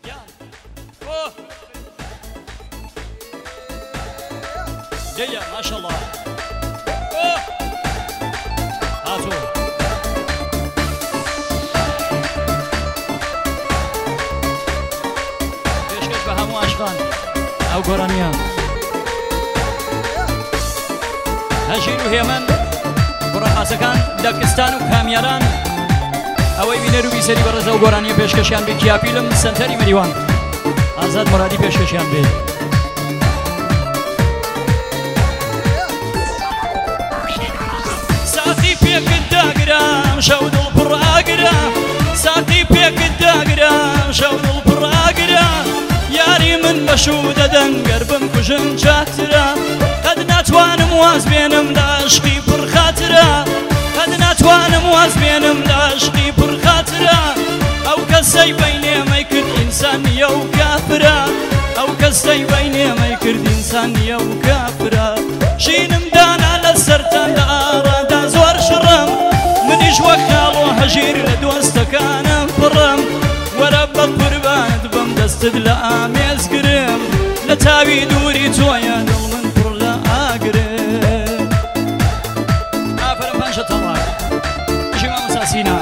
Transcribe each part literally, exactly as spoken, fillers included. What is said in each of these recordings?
جيا ما شاء الله. أوه. هاتوا پێشکەش بە هەموو عاشقان ئەو گۆرانیە هەژیر و هێمن کوڕەخاسەکان دەکستان و کامیاران ئەوەی بینەر و بیسەری بەڕێزە و گۆرانیە پێشکەشیان بێ کیاپیلم سەنتەری مەریوان ئازاد مورادی پێشکەشیان بێ. داگرام شەو دڵ پڕ ئاگرا ساتی پێکت داگرام شەو دڵ پڕ ئاگرا یاری من بەشوو دەدەن گەر بمکوژن چاترا قەت ناتوانم واز بێنم لە عشقی پڕ خاترا قەت ناتوانم واز بێنم لە عشقی پڕ خاترا ئەو کەسەی بەینێمەی کرد ئینسان نییە و کافرا ئەو کەسەی بەینێمەی کرد ئینسان نییە و کافرا ژینم دانا لە سەرتان لە ئاڕادا زۆر شڕم منیش وەک خاڵ و هەژیر لە دۆستەکانم پڕم وەرە بە قوربانت بم دەستت لە ئامێزگرم لە تاوی دووری تۆیە دڵ من پڕ لە ئاگرم. ئافرەم پەنجە تەڵاق ژی مامۆستا سینا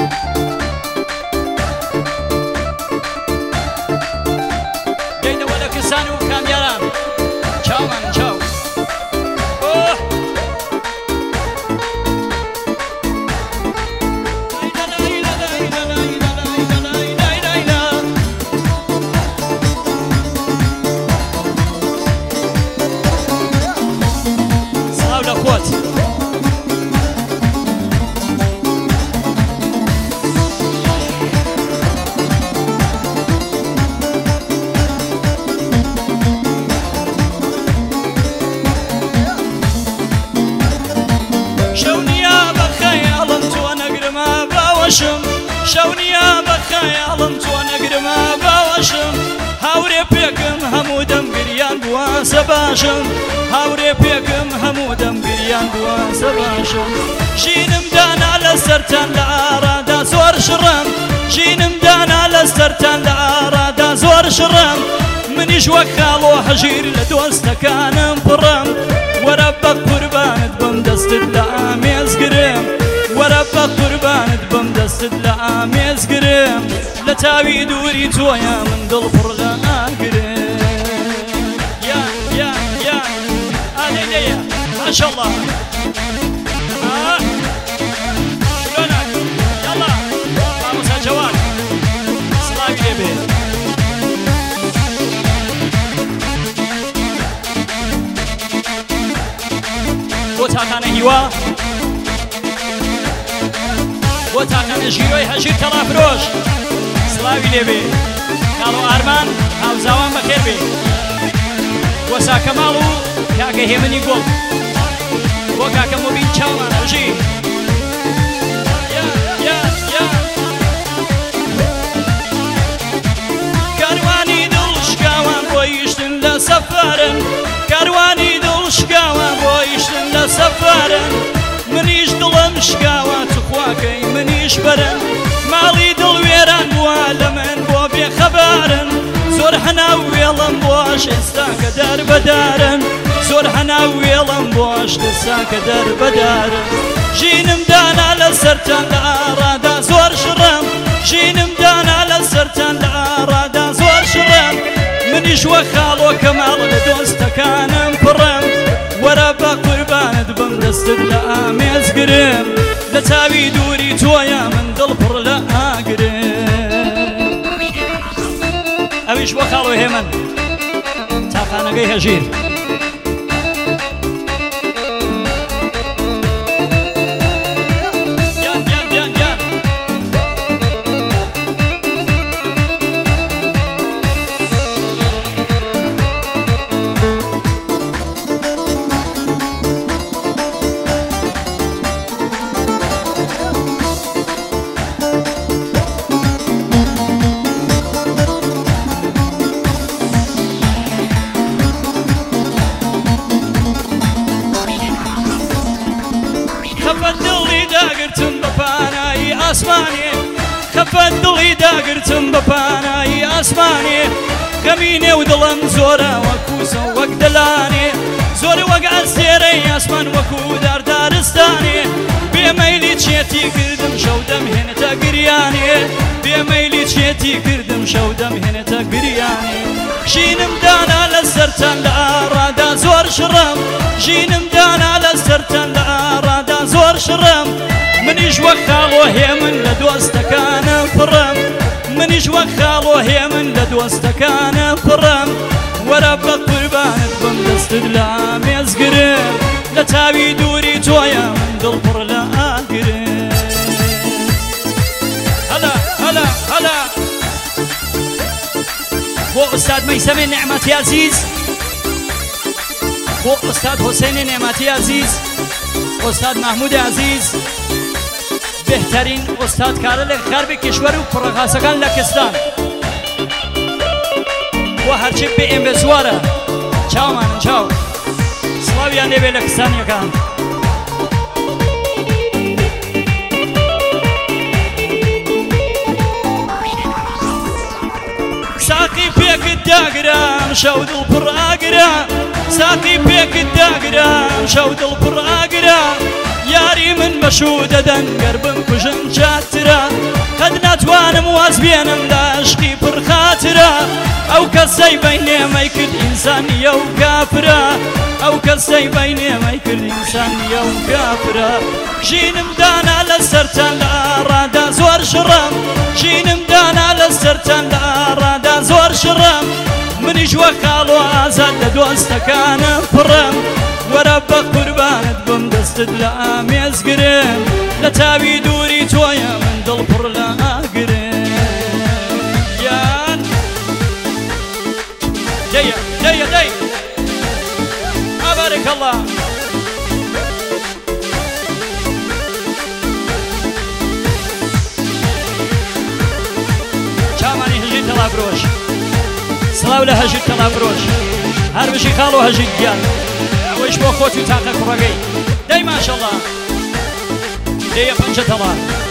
دەینەوە لە کەسان و کامیاران چاومان چاو. شەونیە بە خەیاڵم تۆ نەگرمە باوەشم هاورێ پێکم هەموو دەمگریان بوواسە باشم هاورێ پێکم هەموو دەمگریان بوواسە باشم ژینم دانا لە سەرتان لە ئاڕادا زۆر شڕم ژینم دانا لە سەرتان لە ئاڕادا زۆر شڕم منیش وەک خاڵ و هەژیر لە دۆستەکانم پڕم وەرە بە قوربانت بم دەستت لە ئامێزگرم وەرە بە قوربانت بم دەستت لە ئامێزگرم لە تاوی دووری تۆیە من دڵ پڕ لە ئاگرم. یا یا یا ئالەیلەیە ماشەڵڵا شلۆنەک یاڵا مامۆستا جەواد سڵاوی لێبێ. بۆ تاکانە هیوا بۆ تاکانە ژیرۆی هەژیر تەڵافرۆش سڵاوی لێبێ. کاڵۆ ئارمان هاوزاوان بەخێر بێ. بۆ ساکەماڵ و کاکە هێمنی گۆڵ بۆ کاکە مۆبین چاومان هەژیر. کاروانی دڵ شکاوان بۆ یشتن لە سەفارن کاروانی دڵ شکاوان بۆ یشتن لە سەفارن منیش دڵم شکاوە توخواکەی منیش بەرن ماڵی دڵ وێران بووە لە من بۆ بێخەبارن زۆر هەناو وێڵم بۆش ئێستا کە دەربەدارن زۆر هەناو وێڵم بۆش ئێستا کە دەربەدارن ژینم دانا لە سەرتان لە ئاڕادا زۆر شڕم ژینم دانا لە سەرتان لە ئاڕادا زۆر شڕم منیش وەک خاڵ و کەماڵ لە دۆستەکانم پڕم وەرە بە قوربانت بم دەستت لە ئامێزگرم لە تاوی دووری تۆیە من دڵ پڕ لە ئاگرم. ئەویش بۆ خاڵ و هێمن تاقانەکەی هەژیر. ئافەت دڵی داگرتم بە پانایی ئاسمانێ کەمینێ و دڵم زۆرە وەکو سە وەک دلانێ زۆر وەک ئەستێرەی ئاسمان وەکو داردارستانێ بێمەیلی چێتی کردم شەو دەمهێنێتە گریانێ بێمەیلی چێتی کردم شەو دەمهێنێتە گریانێ ژینم دانا لە سەرتان لە ئاڕادا زۆر شڕم ژینم دانا لە سەرتان لە ئاڕادا زۆر شڕم منیش وەک خاڵۆ هێمن لە دۆستەکانم پڕم منیش وەک خاڵۆ هێمن لە دۆستەکانم پڕم وەرە بە قوربانت بم دەستت لە ئامێزگرم لە تاوی دووری تۆیە من دڵ پڕ لە ئاگرم هەلا هەلا هەلا بۆ ئوستاد مەیسەمێ نێعمەتی عەزیز بۆ ئوستاد حوسێنی نێعمەتی عەزیز ئوستاد محمود عەزیز بهترین ئوستاد کارە لە غەربی کشور و پڕەخاسەکان لە کستان بۆ هەرچی بێ ئێمە زوارە چاومانن چاو سڵاویان لێبێ لە کستانیەکان ساقی پێکت داگرام شەو دڵ پڕ ئاگرا ساقی پێکت داگرام شەو دڵ پڕ ئاگرا یاری من بەشوو دەدەن گەر بم کوژن چاترە قەت ناتوانم واز بێنم لە عشقی پڕ خاترە ئەو کەسەی بەینێمەی کرد ئینسانیە و کافرە ئەو کەسەی بەینێمەی کرد ئینسانیە و کافرە ژینم دانا لە سەرتان لە ئاڕادا زۆر شڕم ژینم دانا لە سەرتان لە ئاڕادا زۆر شڕم منیش وەک خاڵۆ ئازاد لە دۆستەکانم پڕم وەرە بە قوربانت بم دەستت لە ئامێزگرم لە تاوی دووری تۆیە من دڵ پڕ لە ئاگرم یان دەیە دەیە دەی ئابارێک ئەڵڵا چامانی هەژیر تەڵابرۆش سڵاو لە هەژیر تەڵابرۆش هەر بژی خاڵ و هەژیر گیان ئەوەش بۆ خۆت و تاقە کوڕەکەی دەی ماشەڵڵا دەیە پەنجە تەڵا